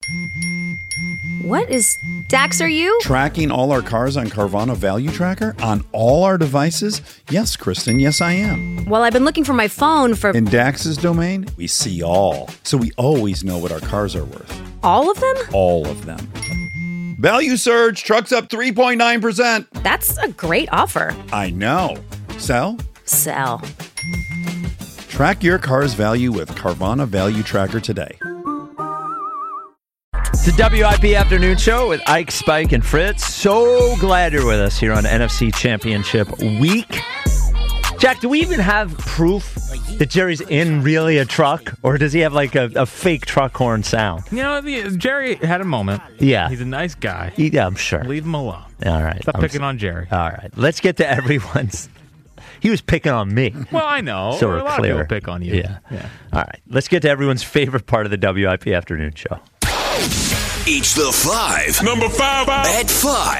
What is... Dax, are you? Tracking all our cars on Carvana Value Tracker on all our devices? Yes, Kristen, yes, I am. Well, I've been looking for my phone for... In Dax's domain, we see all. So we always know what our cars are worth. All of them? All of them. Value surge, trucks up 3.9%. That's a great offer. I know. Sell? Sell. Track your car's value with Carvana Value Tracker today. It's the WIP Afternoon Show with Ike, Spike, and Fritz. So glad you're with us here on NFC Championship Week. Jack, do we even have proof that Jerry's in really a truck? Or does he have like a fake truck horn sound? You know, Jerry had a moment. Yeah. He's a nice guy. Yeah, I'm sure. Leave him alone. All right. Stop picking on Jerry. All right. Let's get to everyone's... He was picking on me. Well, I know. So we're a lot clear. of people pick on you. Yeah. All right. Let's get to everyone's favorite part of the WIP Afternoon Show. It's the 5. Number 5. At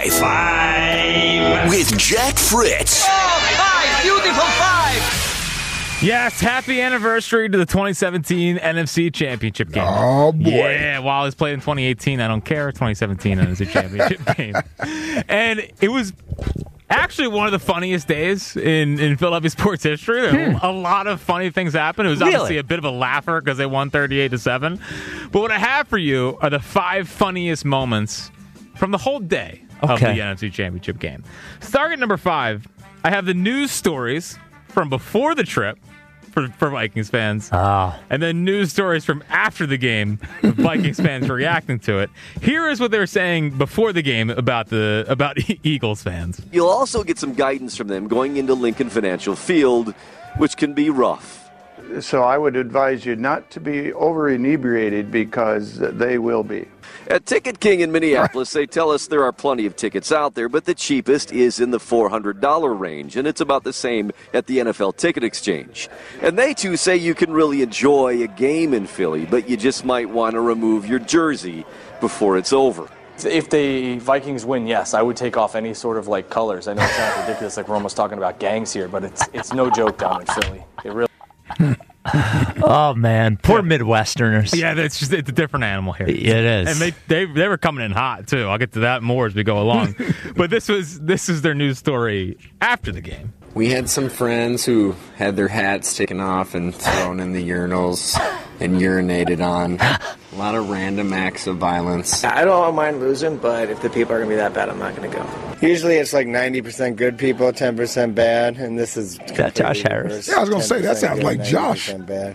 5. With Jack Fritz. Oh, 5. Beautiful 5. Yes, happy anniversary to the 2017 NFC Championship game. Oh, boy. Yeah, while it was played in 2018, I don't care. 2017 NFC Championship game. And it was actually one of the funniest days in Philadelphia sports history. A lot of funny things happened. It was obviously a bit of a laugher because they won 38-7. But what I have for you are the 5 funniest moments from the whole day of the NFC Championship game. Starting at number 5, I have the news stories from before the trip for Vikings fans, and then news stories from after the game with Vikings fans reacting to it. Here is what they were saying before the game about Eagles fans. You'll also get some guidance from them going into Lincoln Financial Field, which can be rough. So I would advise you not to be over-inebriated because they will be. At Ticket King in Minneapolis, they tell us there are plenty of tickets out there, but the cheapest is in the $400 range, and it's about the same at the NFL Ticket Exchange. And they, too, say you can really enjoy a game in Philly, but you just might want to remove your jersey before it's over. If the Vikings win, yes, I would take off any sort of, like, colors. I know it sounds ridiculous, like we're almost talking about gangs here, but it's no joke down in Philly. It really... Oh man, poor Midwesterners. Yeah, it's a different animal here. It is, and they were coming in hot too. I'll get to that more as we go along. But this is their news story after the game. We had some friends who had their hats taken off and thrown in the urinals and urinated on. A lot of random acts of violence. I don't mind losing, but if the people are going to be that bad, I'm not going to go. Usually it's like 90% good people, 10% bad, and this is... That Josh Harris. Yeah, I was going to say, that sounds like Josh. Bad.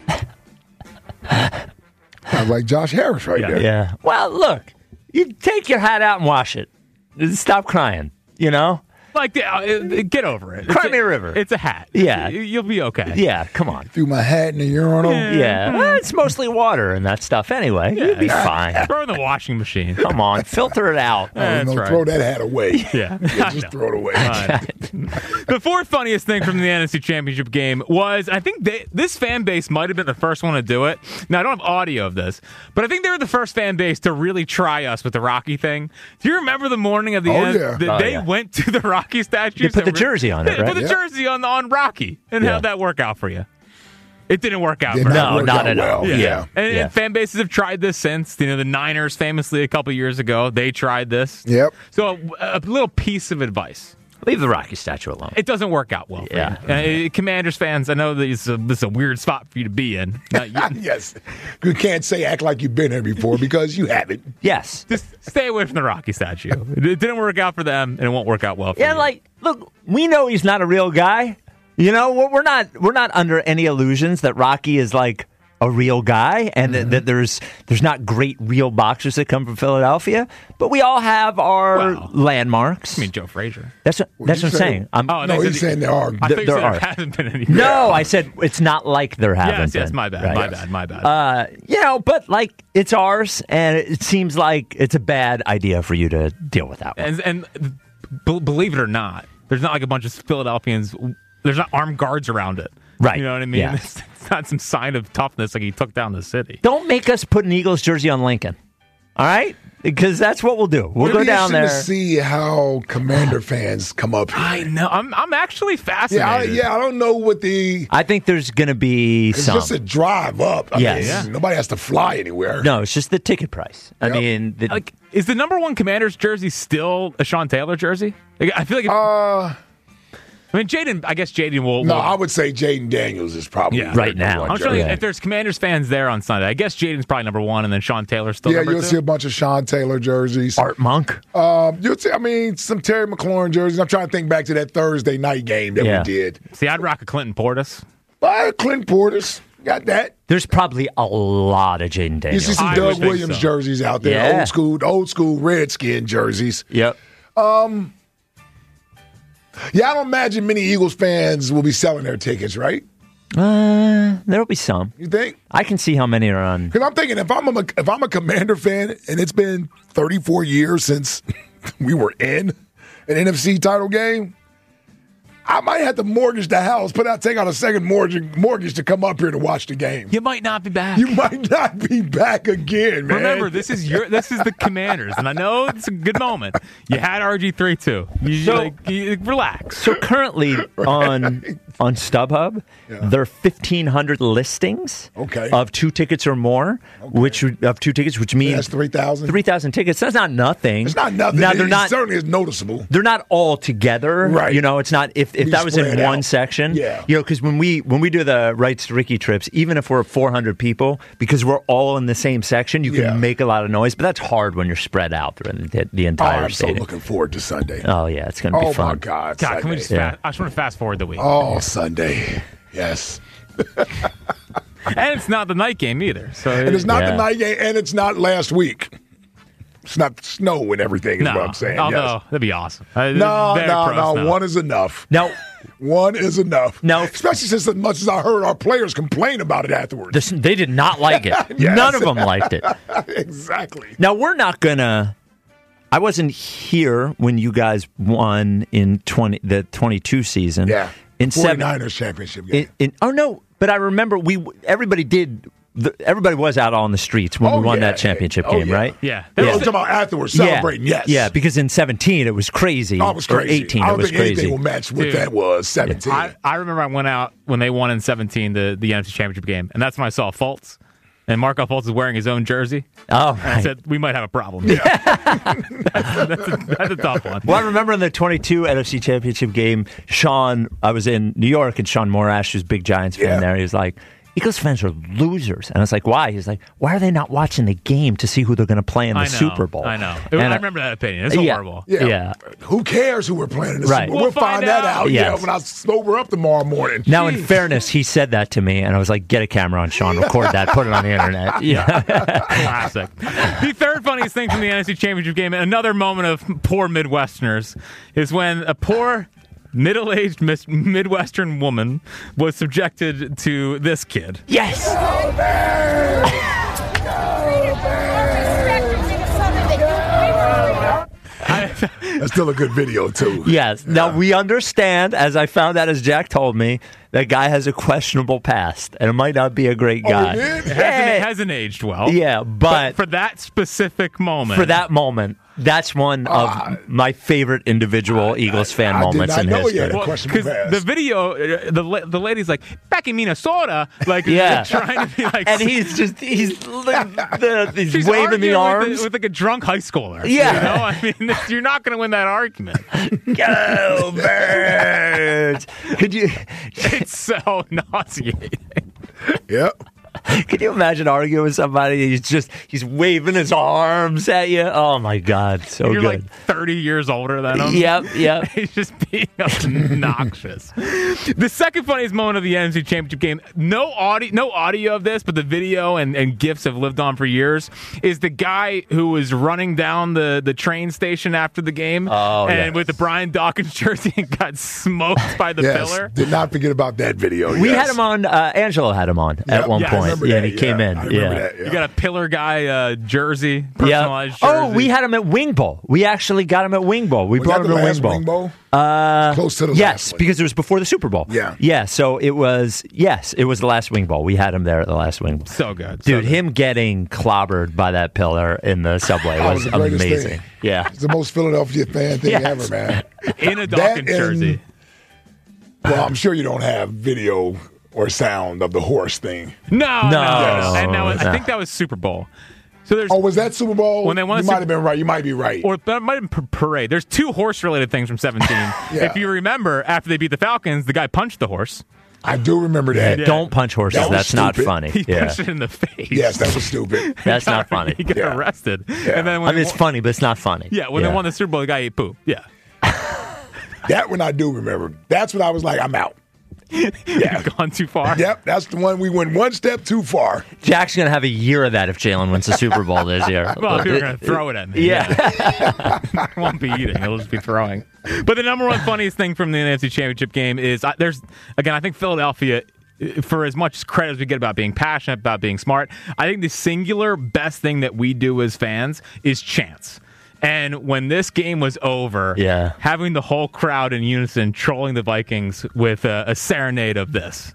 Sounds like Josh Harris there. Yeah. Well, look, you take your hat out and wash it. Stop crying, you know? Like, get over it. Cry me a river. It's a hat. Yeah. You'll be okay. Yeah, come on. Threw my hat in the urinal. Yeah. Well, it's mostly water and that stuff anyway. You'll be fine. Throw it in the washing machine. Come on, filter it out. That's right. Throw that hat away. Yeah. Just throw it away. The fourth funniest thing from the NFC Championship game was, I think this fan base might have been the first one to do it. Now, I don't have audio of this, but I think they were the first fan base to really try us with the Rocky thing. Do you remember the morning of the end? Yeah. They went to the Rocky statue. They put the jersey on it, right? Put the jersey on Rocky. And how'd that work out for you? It didn't work out. Not at all. Yeah. And fan bases have tried this since. You know, the Niners famously a couple years ago, they tried this. Yep. So a little piece of advice. Leave the Rocky statue alone. It doesn't work out well for you. Commanders fans, I know that this is a weird spot for you to be in. Yes. You can't say act like you've been here before because you haven't. Yes. Just stay away from the Rocky statue. It didn't work out for them, and it won't work out well for you. Yeah, like, look, we know he's not a real guy. You know, we're not under any illusions that Rocky is like a real guy and that there's not great real boxers that come from Philadelphia, but we all have our landmarks. I mean, Joe Frazier. That's what I'm saying. No, he's saying there are. There hasn't been any. No, I said it's not like there haven't been. Yes, my bad, right? my bad. You know, but like it's ours, and it seems like it's a bad idea for you to deal with that one. And believe it or not, there's not like a bunch of Philadelphians. There's not armed guards around it. Right. You know what I mean? Yeah. It's not some sign of toughness like he took down the city. Don't make us put an Eagles jersey on Lincoln. All right? because that's what we'll do. We'll It'll go be down there. interesting to see how Commander fans come up here. I know. I'm actually fascinated. I don't know what the. I think there's going to be It's some. just a drive up. I Yes. mean, nobody has to fly anywhere. No, it's just the ticket price. I Yep. mean, Like, is the number one Commanders jersey still a Sean Taylor jersey? Like, I feel like. I mean, Jaden. I guess Jaden will. No, I would say Jaden Daniels is probably Right now. I'm sure Yeah. if there's Commanders fans there on Sunday, I guess Jaden's probably number one, and then Sean Taylor's still Yeah, number you'll two. see a bunch of Sean Taylor jerseys. Art Monk. You'll see, some Terry McLaurin jerseys. I'm trying to think back to that Thursday night game that we did. See, I'd rock a Clinton Portis. Clinton Portis. Got that. There's probably a lot of Jaden You Daniels. see some Doug Williams jerseys out there. Yeah. Old school Redskin jerseys. Yep. Yeah, I don't imagine many Eagles fans will be selling their tickets, right? There'll be some. You think? I can see how many are on. Because I'm thinking if I'm a Commander fan and it's been 34 years since we were in an NFC title game, I might have to mortgage the house, take out a second mortgage to come up here to watch the game. You might not be back. You might not be back again, man. Remember, this is the Commanders, and I know it's a good moment. You had RG3 too. You relax. So currently on StubHub, there are 1,500 listings of 2 tickets or more, which means that's 3,000. 3,000 tickets. That's not nothing. It's not nothing. Now, It certainly is noticeable. They're not all together, right? It's not if that was in spread one out. section, Yeah. Because when we do the Rights to Ricky trips, even if we're 400 people, because we're all in the same section, you can make a lot of noise, but that's hard when you're spread out through the entire I'm so stadium. looking forward to Sunday. Oh yeah, it's going to be fun. Oh my God! God, can we Sunday. just I just want to fast forward the week. Oh, Sunday. Yes. And it's not the night game either. So And it's not the night game, and it's not last week. It's not snow and everything, is what I'm saying. Although, Yes. that'd be awesome. No. One is enough. Now, one is enough. Now, especially since as much as I heard our players complain about it afterwards. They did not like it. Yes. None of them liked it. Exactly. Now, we're not going to... I wasn't here when you guys won in the 22 season. Yeah. In 49ers championship game. Oh, no. But I remember everybody did... Everybody was out on the streets when we won that championship game, right? Yeah. They were talking about afterwards celebrating, yes. Yeah, because in 17 it was crazy. Oh, it was crazy. Or 18 I it don't was think crazy. anything will match what that was, 17. I remember I went out when they won in 17, the NFC Championship game, and that's when I saw Fultz. And Marco Fultz is wearing his own jersey. Oh, and I said, we might have a problem. Yeah. That's a tough one. Well, I remember in the 22 NFC Championship game, I was in New York, and Sean Morash, who's a big Giants fan there, he was like, Eagles fans are losers. And I was like, why? He's like, why are they not watching the game to see who they're going to play in the Super Bowl? I know. And I remember that opinion. It's horrible. Yeah. Who cares who we're playing in the Super Bowl? We'll find that out when I sober up tomorrow morning. Now, in fairness, he said that to me, and I was like, get a camera on Sean, record that, put it on the internet. Yeah. Classic. The third funniest thing from the NFC Championship game, another moment of poor Midwesterners, is when a poor middle-aged Midwestern woman was subjected to this kid. Yes! That's still a good video, too. Yes. Now, we understand, as I found out, as Jack told me, that guy has a questionable past, and it might not be a great guy. It hasn't aged well. Yeah, but for that specific moment. For that moment, that's one of my favorite individual Eagles fan moments in history. Because the video, the lady's like, back in Minnesota, like, trying to be like, and he's she's waving the arms with like a drunk high schooler. Yeah, you know? I mean, you're not going to win that argument. Go Birds! Could you? It's so nauseating. Yep. Can you imagine arguing with somebody? He's waving his arms at you. Oh my God, so and you're good. Like 30 years older than him. Yep. He's just being obnoxious. The second funniest moment of the NFC Championship game, no audio of this, but the video and GIFs have lived on for years, is the guy who was running down the train station after the game with the Brian Dawkins jersey and got smoked by the pillar. Did not forget about that video. We had him on. Angelo had him on at one point. remember Yeah, that, and he came in. I remember Yeah. that, yeah. You got a pillar guy jersey, Yeah. personalized jersey. Oh, we had him at Wing Bowl. We actually got him at Wing Bowl. We Was brought that him the to last Wing Bowl. Wing Bowl? Close to the yes, last one. because it was before the Super Bowl. Yeah. Yeah, so it was the last Wing Bowl. We had him there at the last Wing Bowl. So good. Dude, him getting clobbered by that pillar in the subway That was the greatest amazing. thing. Yeah. It's the most Philadelphia fan thing Yes. ever, man. In a That Dawkins and- jersey. Well, I'm sure you don't have video or sound of the horse thing. No. Yes. And that was, I No. think that was Super Bowl. So there's Oh, was that Super Bowl? When they won you the might Super- have been right. You might be right. or that might have been parade. There's 2 horse-related things from 17. If you remember, after they beat the Falcons, the guy punched the horse. I do remember that. Yeah. Don't punch horses. That was That's not stupid. funny. He Yeah. punched it in the face. Yes, that was stupid. That's not funny. He got Yeah. arrested. Yeah. And then when I mean, they it's won- funny, but it's not funny. Yeah, when they won the Super Bowl, the guy ate poop. Yeah. That one I do remember. That's when I was like, I'm out. Yeah. Gone too far. Yep, that's the one we went one step too far. Jack's going to have a year of that if Jalen wins the Super Bowl this year. Well, people are going to throw it at me. Yeah. I won't be eating. It'll just be throwing. But the number one funniest thing from the NFC Championship game is I think Philadelphia, for as much credit as we get about being passionate, about being smart, I think the singular best thing that we do as fans is chants. And when this game was over, having the whole crowd in unison trolling the Vikings with a serenade of this.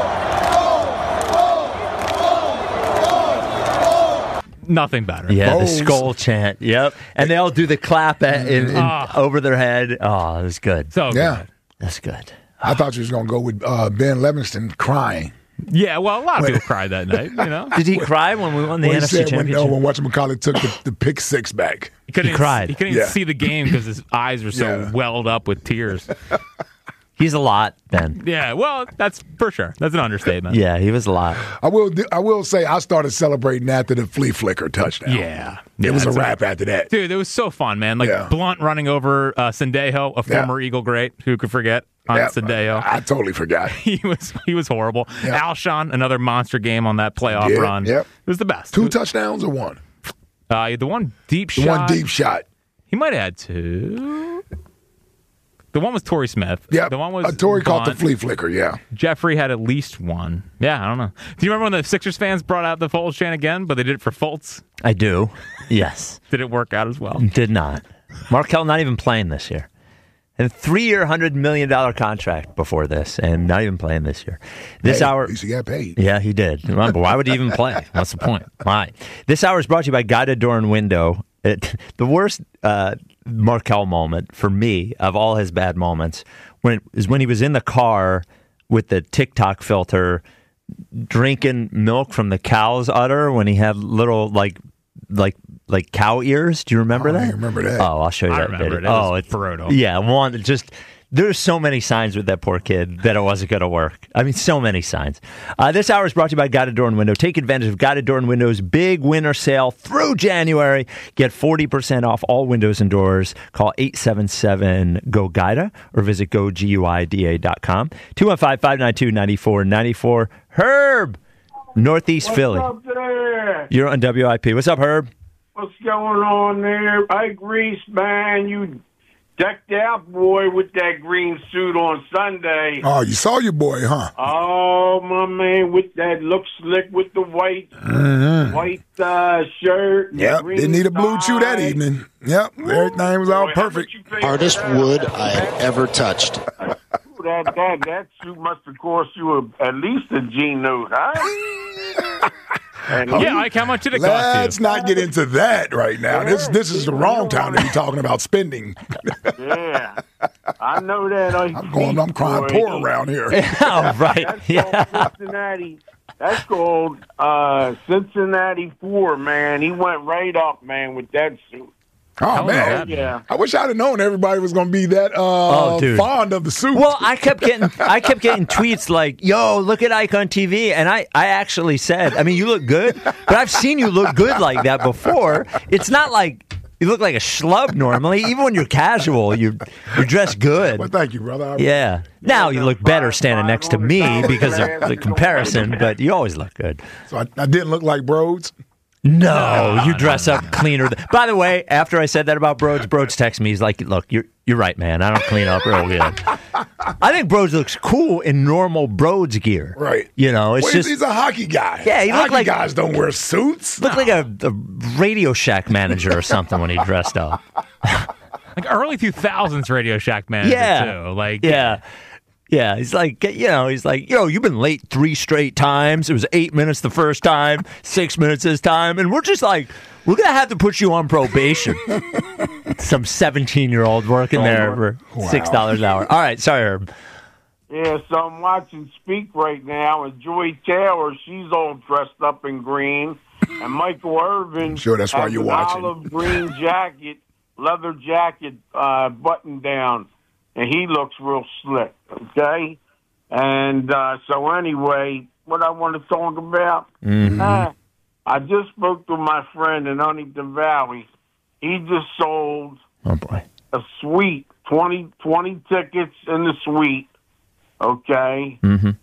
Nothing better. Yeah, the Bows. skull chant. Yep. And they all do the clap over their head. Oh, it was good. So Yeah. good. That's good. I thought you was going to go with Ben Livingston crying. Yeah, well, a lot of people cried that night, you know? Did he cry when we won the Well, he NFC said Championship? when whatchamacallit took the pick six back. He cried. He couldn't even Yeah. see the game because his eyes were so Yeah. welled up with tears. He's a lot, Ben. Yeah, well, that's for sure. That's an understatement. Yeah, he was a lot. I will say I started celebrating after the flea flicker touchdown. Yeah. It was a that's wrap after that. Dude, it was so fun, man. Like Yeah. Blunt running over Sendejo, a former Eagle great. Who could forget on Yeah, Sendejo? I totally forgot. He was horrible. Yeah. Alshon, another monster game on that playoff Yeah, run. yep. It was the best. 2 touchdowns or 1? The one deep The shot. one deep shot. He might have had 2. The one was Torrey Smith. Yeah, The one was Torrey caught the Blunt. flea flicker. Yeah, Jeffrey had at least 1. Yeah, I don't know. Do you remember when the Sixers fans brought out the Foles chant again, but they did it for Fultz? I do. Yes. Did it work out as well? Did not. Markelle not even playing this year. And a 3-year, $100 million contract before this, and not even playing this year. This Hey, hour. at least he got paid. Yeah, he did. Remember, why would he even play? What's the point? Why? This hour is brought to you by Guided Door and Window. The worst Markelle moment for me of all his bad moments is when he was in the car with the TikTok filter drinking milk from the cow's udder when he had little like cow ears. Do you remember that? I remember that. Oh, I'll show you I that remember video. it. It was Oh, it's brutal. Yeah, there's so many signs with that poor kid that it wasn't going to work. I mean, so many signs. This hour is brought to you by Guided Door and Window. Take advantage of Guided Door and Window's big winter sale through January. Get 40% off all windows and doors. Call 877-GO-GUIDA or visit GoGUIDA.com. 215-592-9494. Herb, Northeast Philly. What's up there? You're on WIP. What's up, Herb? What's going on there? Hey, Grease, man, you decked out, boy, with that green suit on Sunday. Oh, you saw your boy, huh? Oh, my man, with that look slick with the white shirt. and Yep, green didn't need a blue chew that tie. evening. Yep, everything was all Boy, how perfect. much you pay Hardest for that? wood I've ever touched. That suit must have cost you at least a G note, huh? And Yeah, Ike, how much did it cost Let's you? not get into that right now. This is the wrong time to be talking about spending. yeah, I know that. I'm crying poor around here. Oh, right. That's Yeah. called Cincinnati. That's called Cincinnati 4, man. He went right up, man, with that suit. Oh man, yeah. I wish I'd have known everybody was going to be that dude. fond of the suit. Well, I kept getting tweets like, "Yo, look at Ike on TV," and I actually said, "I mean, you look good, but I've seen you look good like that before. It's not like you look like a schlub normally. Even when you're casual, you're dressed good." Well, thank you, brother. Yeah. Now you look better standing next to me because of the comparison, but you always look good. So I didn't look like Broads. No, you dress up cleaner. By the way, after I said that about Broads texted me. He's like, "Look, you're right, man. I don't clean up real good." I think Broads looks cool in normal Broads gear. Right. You know, it's just he's a hockey guy. Yeah, he looked hockey like guys don't wear suits. Looked like a Radio Shack manager or something when he dressed up. Like early 2000s Radio Shack manager too. Like Yeah, he's like, you've been late 3 straight times. It was 8 minutes the first time, 6 minutes this time, and we're just like, we're gonna have to put you on probation. Some 17-year-old working there for $6 an hour. All right, sorry, Herb. Yeah, so I'm watching Speak right now, and Joy Taylor, she's all dressed up in green, and Michael Irvin Sure, that's why has you're an watching. olive green jacket, leather jacket, button down, and he looks real slick, okay? And so anyway, what I want to talk about, I just spoke to my friend in Huntington Valley. He just sold a suite, 20 tickets in the suite, okay?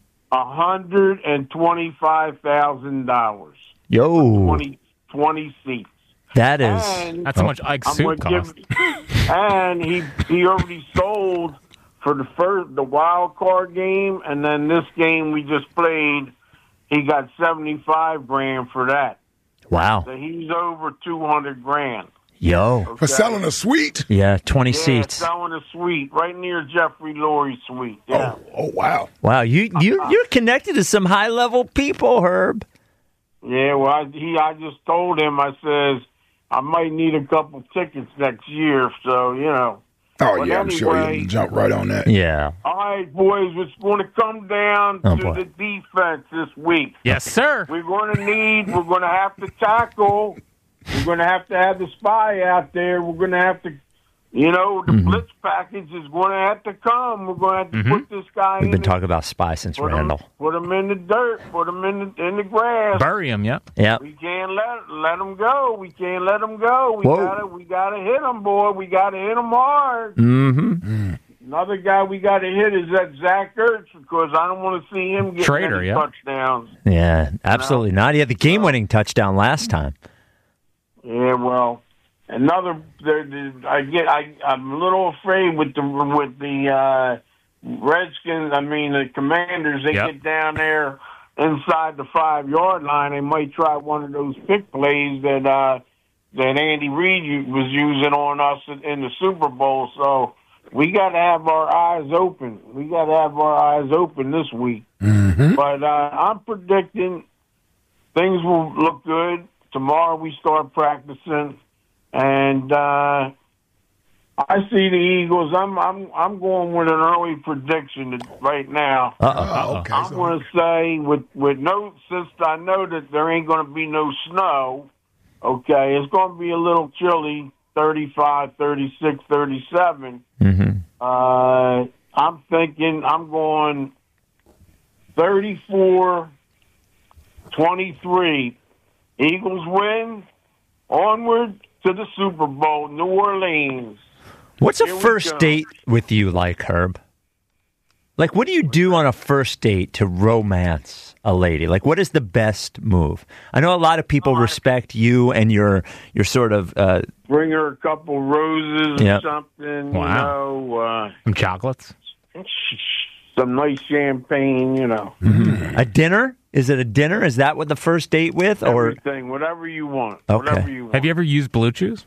$125,000. Yo. 20 seats. That is... That's how much Ike's suit cost. And he already sold for the wild card game, and then this game we just played, he got $75,000 for that. Wow. So he's over $200,000. Yo. For selling a suite? Yeah, 20 seats. Selling a suite right near Jeffrey Lurie's suite. Yeah. Oh, wow. Wow, you're connected to some high-level people, Herb. Yeah, well, I just told him, I says, I might need a couple tickets next year, so, you know. Oh, but yeah, I'm sure anyway, you jump right on that. Yeah. All right, boys, it's going to come down to the defense this week. Yes, sir. We're going to have to tackle. We're going to have the spy out there. We're going to have to, the blitz package is going to have to come. We're going to have to put this guy We've been talking about spy since Randall. Put him in the dirt. Put him in the grass. Bury him, Yeah. We can't let him go. We can't let him go. We gotta hit him, boy. We gotta hit him hard. Another guy we gotta hit is that Zach Ertz, because I don't want to see him get any touchdowns. Yeah, absolutely not. He had the game-winning touchdown last time. Yeah, well, I'm a little afraid with the Redskins. I mean, the Commanders. They get down there inside the 5-yard line. They might try one of those pick plays that Andy Reid was using on us in the Super Bowl. So we got to have our eyes open. We got to have our eyes open this week. But I'm predicting things will look good. Tomorrow we start practicing, and I see the Eagles. I'm going with an early prediction right now. Okay, I'm going to say with no, since I know that there ain't going to be no snow. Okay, it's going to be a little chilly, 35, 36, 37. I'm thinking I'm going 34-23. Eagles win, onward to the Super Bowl, New Orleans. What's a first date with you like, Herb? Like, what do you do on a first date to romance a lady? Like, what is the best move? I know a lot of people respect you and your sort of... bring her a couple roses or something, Wow. Some chocolates? Some nice champagne, A dinner? Is it a dinner? Is that what the first date with? Or everything, whatever you want. Okay. Whatever you want. Have you ever used Blue Chews?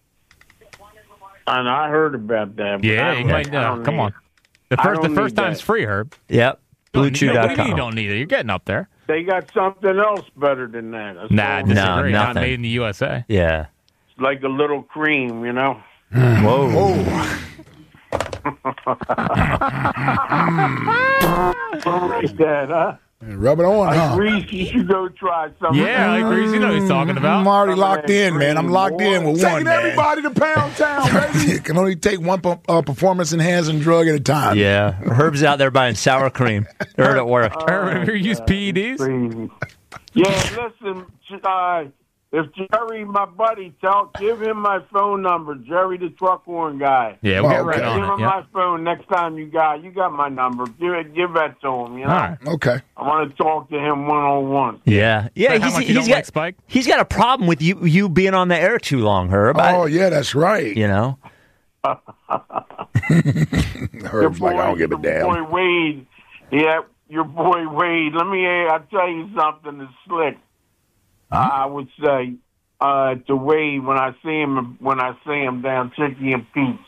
And I heard about that. Yeah, you might know. Come on. The first time's free, Herb. Yep. BlueChew.com. What do you mean you don't need it? You're getting up there. They got something else better than that. Nah, disagree. Not nothing. made in the USA. Yeah. It's like a little cream, Whoa. Like that, huh? Rub it on, huh? Grease, you should go try something. Yeah, like Grease, you know what he's talking about. I'm already locked in, man. I'm locked in with one, Taking man. everybody to Pound Town, baby. It can only take one performance-enhancing drug at a time. Yeah. Herb's out there buying sour cream. Heard it worked. Herb, have you used PEDs? Crazy. Yeah, listen, if Jerry, my buddy, give him my phone number, Jerry the truck horn guy. Yeah, we'll get right on Give him it. my phone next time you got my number. Give that to him, All right. Okay. I want to talk to him one-on-one. Yeah. Yeah, How much you don't like Spike? He's got a problem with you being on the air too long, Herb. Oh, yeah, that's right. You know? Herb's like, I don't give a damn. Your boy Wade. Yeah, your boy Wade. I'll tell you something that's slick. I would say to Wade when I see him down Chicky and Pete's.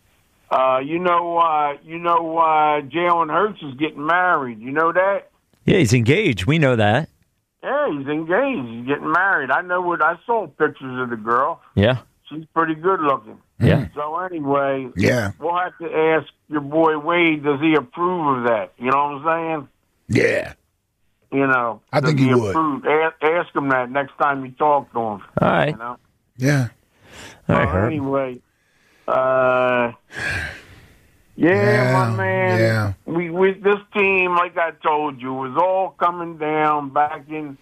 Jalen Hurts is getting married. You know that? Yeah, he's engaged. We know that. Yeah, he's engaged. He's getting married. I saw pictures of the girl. Yeah. She's pretty good looking. Yeah. So anyway, yeah, we'll have to ask your boy Wade, does he approve of that? You know what I'm saying? Yeah. You know. I think he would. Ask him that next time you talk to him. All right. You know? Yeah. All right, Herb. Anyway, my man. Yeah. We this team, like I told you, was all coming down back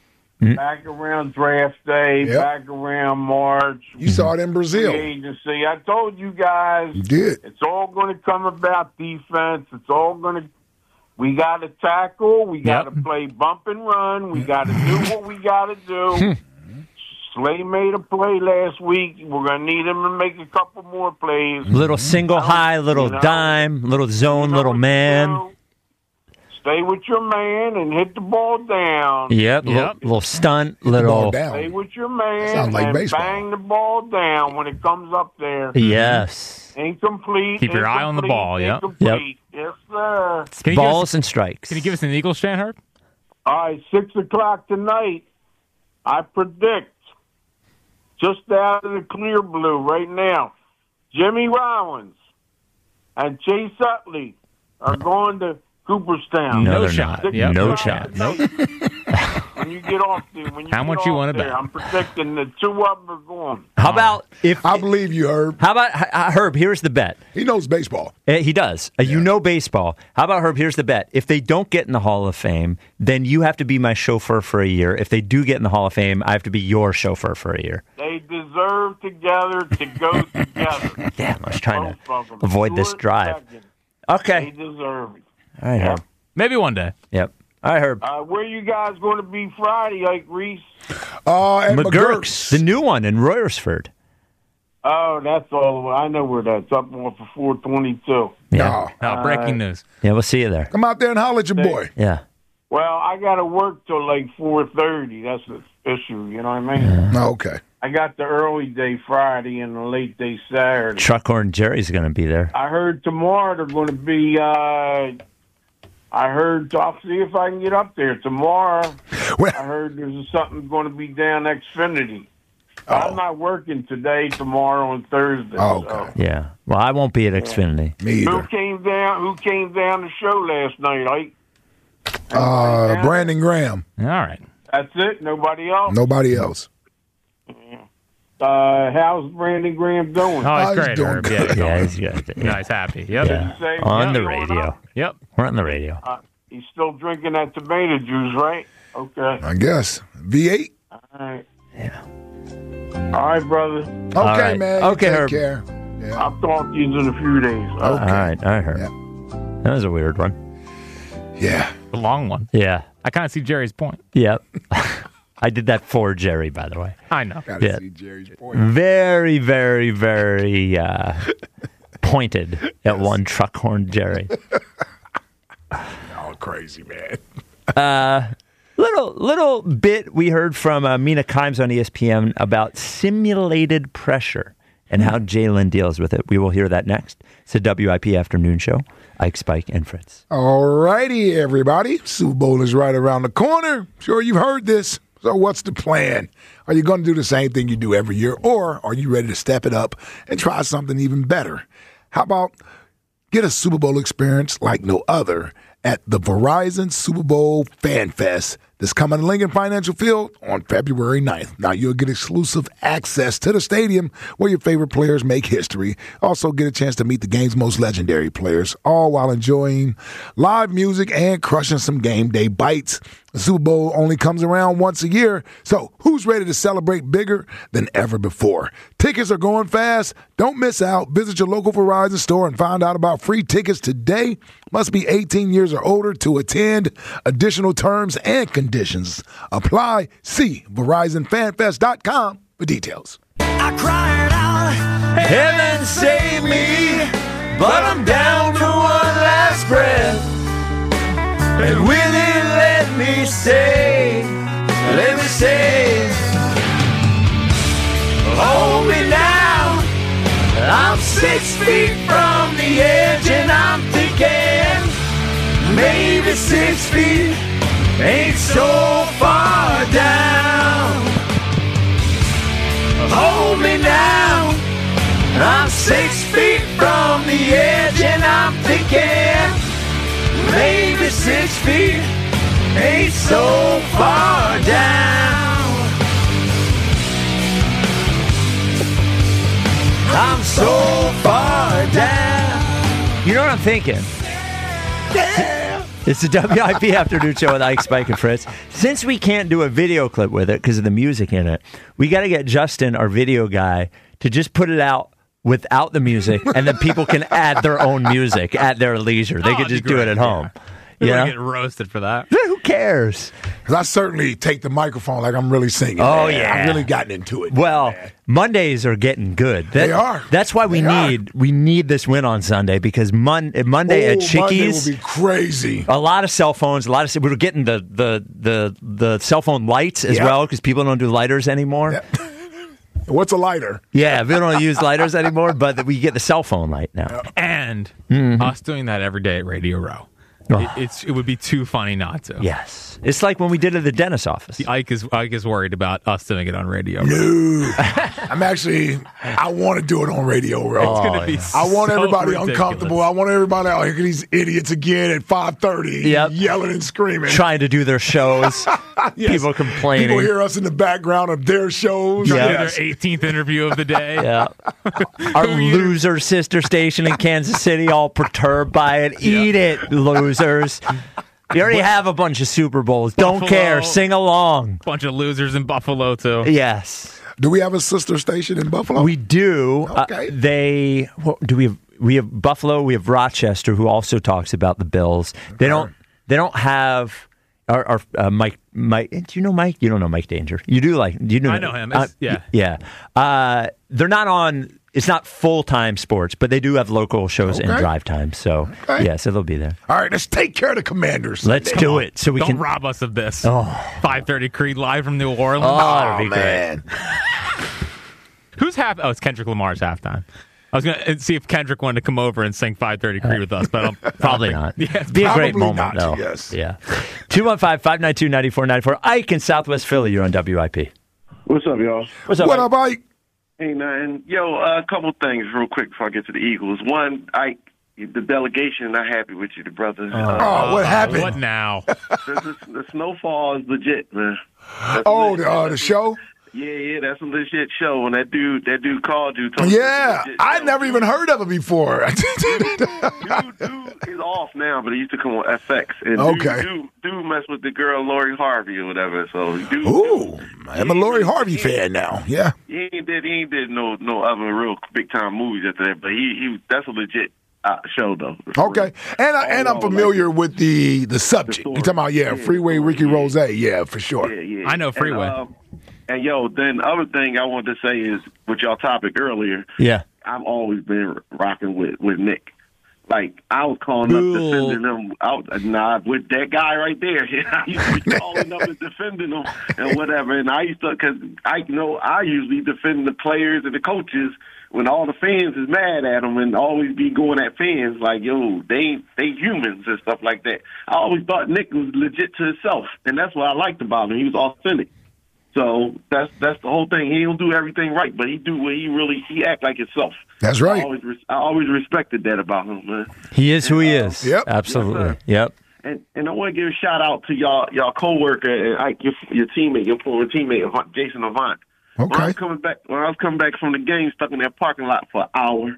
around draft day, back around March. You saw it in Brazil. Agency. I told you guys. You did. It's all going to come about defense. It's all going to. We got to tackle. We got to play bump and run. We got to do what we got to do. Slay made a play last week. We're going to need him to make a couple more plays. Little single high, little dime, little zone, little man. Stay with your man and hit the ball down. Yep. Little stunt, little. Stay with your man Sounds like and baseball. bang the ball down when it comes up there. Yes. Incomplete. Keep your eye on the ball, Yep. Yes, sir. Balls and strikes. Can you give us an Eagles chant, Herb? All right, 6 o'clock tonight, I predict, just out of the clear blue right now, Jimmy Rollins and Chase Utley are going to Cooperstown. No shot. No shot. Nope. When you get off there, How much you want to bet? I'm predicting the two of them are going. How about if I believe you, Herb? How about Herb? Here's the bet. He knows baseball. He does. You know baseball. How about Herb? Here's the bet. If they don't get in the Hall of Fame, then you have to be my chauffeur for a year. If they do get in the Hall of Fame, I have to be your chauffeur for a year. They deserve to go together. Damn, I was trying to avoid this drive. Okay. They deserve it. All right, Herb. Maybe one day. Yep. All right, Herb. Where you guys going to be Friday, like Reese? At McGurk's, the new one in Royersford. Oh, that's all the way. I know where that's up off of 422. Yeah. Breaking news. Yeah, we'll see you there. Come out there and holler at your boy. Yeah. Well, I got to work till like 4:30. That's the issue. You know what I mean? Okay. I got the early day Friday and the late day Saturday. Truckhorn Jerry's going to be there. I heard tomorrow they're going to be. I'll see if I can get up there tomorrow. I heard there's something going to be down Xfinity. I'm not working today, tomorrow, and Thursday. Oh, okay. Yeah. Well, I won't be at Xfinity. Me either. Who came down the show last night, Ike? Brandon Graham. All right. That's it? Nobody else? Nobody else. How's Brandon Graham doing? Oh, he's great, doing Herb. good. Yeah, he's good. Yeah, he's happy. Yep. Yeah. On the radio. Yep. We're on the radio. He's still drinking that tomato juice, right? Okay. I guess. V8. All right. Yeah. All right, brother. Okay, right. man. Okay, Take Herb. care. Yeah. I'll talk to you in a few days. All right. I heard. Yeah. That was a weird one. Yeah. The long one. Yeah. I kind of see Jerry's point. Yep. I did that for Jerry, by the way. I know. Gotta see Jerry's point. Very, very, very pointed at one Truckhorn Jerry. Oh, crazy, man. Little bit we heard from Mina Kimes on ESPN about simulated pressure and how Jalen deals with it. We will hear that next. It's a WIP afternoon show. Ike, Spike, and Fritz. All righty, everybody. Super Bowl is right around the corner. Sure, you've heard this. So what's the plan? Are you going to do the same thing you do every year, or are you ready to step it up and try something even better? How about get a Super Bowl experience like no other at the Verizon Super Bowl Fan Fest that's coming to Lincoln Financial Field on February 9th. Now, you'll get exclusive access to the stadium where your favorite players make history. Also get a chance to meet the game's most legendary players, all while enjoying live music and crushing some game day bites. The Super Bowl only comes around once a year, so who's ready to celebrate bigger than ever before? Tickets are going fast. Don't miss out. Visit your local Verizon store and find out about free tickets today. Must be 18 years or older to attend. Additional terms and conditions apply. See VerizonFanFest.com for details. I cried out, Heaven save me, but I'm down to one last breath. And will it let me say, hold me now. I'm 6 feet from the edge and I'm thinking maybe 6 feet ain't so far down. Hold me now. I'm 6 feet from the edge and I'm thinking maybe 6 feet ain't so far down. I'm so far down. You know what I'm thinking? Yeah. It's the WIP Afternoon Show with Ike, Spike, and Fritz. Since we can't do a video clip with it because of the music in it, we got to get Justin, our video guy, to just put it out without the music, and then people can add their own music at their leisure. They can just do it at home. You're going to get roasted for that. Who cares? Because I certainly take the microphone like I'm really singing. Oh, man. yeah. I've really gotten into it. Well, man. Mondays are getting good. They are. That's why we need this win on Sunday, because Monday at Chickies Monday will be crazy. A lot of cell phones. We're getting the cell phone lights as well, because people don't do lighters anymore. Yep. What's a lighter? Yeah, we don't use lighters anymore, but we get the cell phone light now. And us doing that every day at Radio Row. It would be too funny not to. Yes. It's like when we did it at the dentist's office. Ike is worried about us doing it on radio. No. I want to do it on Radio Row. It's going to be I want so everybody ridiculous. uncomfortable. I want everybody out here, these idiots again at 5:30 yelling and screaming. Trying to do their shows. Yes. People complaining. People hear us in the background of their shows. Their 18th interview of the day. Yeah. Our loser sister station in Kansas City all perturbed by it. Eat it, losers. You already have a bunch of Super Bowls. Buffalo, don't care. Sing along. Bunch of losers in Buffalo, too. Yes. Do we have a sister station in Buffalo? We do. Okay. We have Buffalo. We have Rochester, who also talks about the Bills. They don't have our Mike. Do you know Mike? You don't know Mike Danger. You do I know him. Yeah. They're not on. It's not full-time sports, but they do have local shows in drive time. So, so they'll be there. All right, let's take care of the Commanders. Let's do it so we Don't can rob us of this. 5:30 Creed live from New Orleans. that'd be man. Great. Who's half? Oh, it's Kendrick Lamar's halftime. I was going to see if Kendrick wanted to come over and sing 5:30 Creed with us, but probably not. Yeah, it'd be a great moment, though. Yes. Yeah. 215-592-9494. Ike in Southwest Philly. You're on WIP. What's up, y'all? What's up, What up, Ike? Ain't nothing. Yo, a couple things real quick before I get to the Eagles. One, the delegation not happy with you, the brothers. What happened? What now? The snowfall is legit, man. The show? Yeah, that's a legit show. And that dude called you. I never even heard of it before. Dude is off now, but he used to come on FX. And dude messed with the girl Lori Harvey or whatever. So I'm a Lori Harvey fan now. Yeah, he ain't did no other real big time movies after that. But he that's a legit show though. Okay, and I'm familiar with the subject. You talking about Freeway Ricky Rose? Yeah, for sure. Yeah. I know Freeway. And then the other thing I wanted to say is with y'all topic earlier. Yeah, I've always been rocking with Nick. Like I was calling up defending him with that guy right there. I used to be calling up and defending him and whatever. And I used to because I usually defend the players and the coaches when all the fans is mad at them and always be going at fans like they humans and stuff like that. I always thought Nick was legit to himself, and that's what I liked about him. He was authentic. So that's the whole thing. He don't do everything right, but he do what he act like himself. That's right. I always respected that about him, man. He is who he is. Yep, absolutely. Yep. And I want to give a shout out to y'all coworker and Ike, your teammate, your former teammate, Jason Avant. Okay. When I was coming back from the game, stuck in that parking lot for an hour.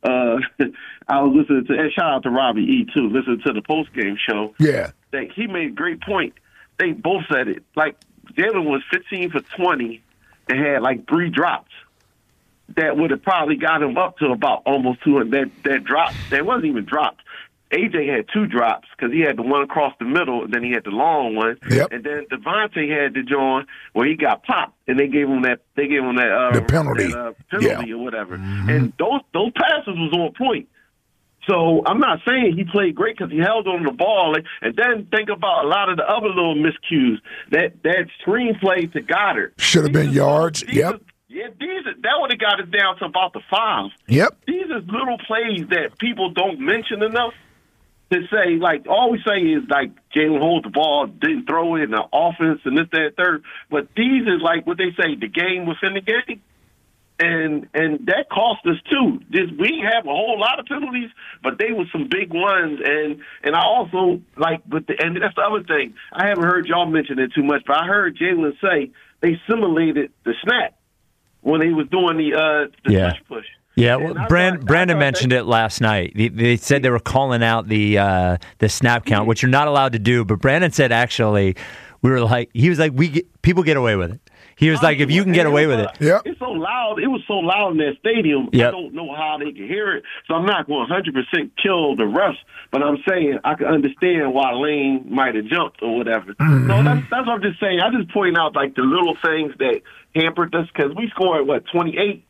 I was listening to, and shout out to Robbie E too. Listening to the post game show. Yeah. He made a great point. They both said it. Like Jalen was 15 for 20 and had like 3 drops. That would have probably got him up to about almost 200. That drop, that wasn't even dropped. AJ had 2 drops because he had the one across the middle, and then he had the long one. Yep. And then Devontae had the joint where he got popped, and they gave him that. They gave him that the penalty, or whatever. Mm-hmm. And those passes was on point. So I'm not saying he played great because he held on the ball. And then think about a lot of the other little miscues. That screenplay to Goddard. Should have been yards. Yep. That would have got us down to about the 5. Yep. These are little plays that people don't mention enough to say, like, all we say is, like, Jalen holds the ball, didn't throw it in the offense and this, that, and third. But these is like what they say, the game within the game. And that cost us, too. We have a whole lot of penalties, but they were some big ones. And I also, like, and that's the other thing. I haven't heard y'all mention it too much, but I heard Jalen say they simulated the snap when he was doing the push. Yeah, well, Brandon mentioned it last night. They said they were calling out the snap count, which you're not allowed to do. But Brandon said, actually, he was like, people get away with it. He was like, if you can get away with it. Yeah. It's so loud. It was so loud in that stadium. Yep. I don't know how they can hear it. So I'm not going 100% kill the refs, but I'm saying I can understand why Lane might have jumped or whatever. Mm-hmm. So that's what I'm just saying. I just point out, like, the little things that hampered us because we scored, 28?